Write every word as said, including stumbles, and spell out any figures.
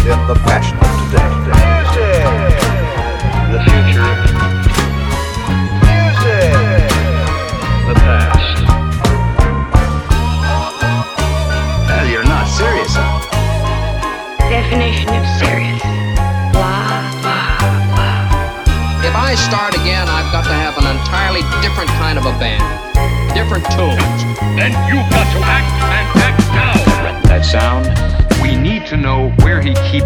in the fashion of today. Music. The future. Music. The past. Well, you're not serious, huh? Definition of serious. Blah, blah, blah. If I start again, I've got to have an entirely different kind of a band. Different tunes. Then you've got to act and act now. That sound? We need to know where he keeps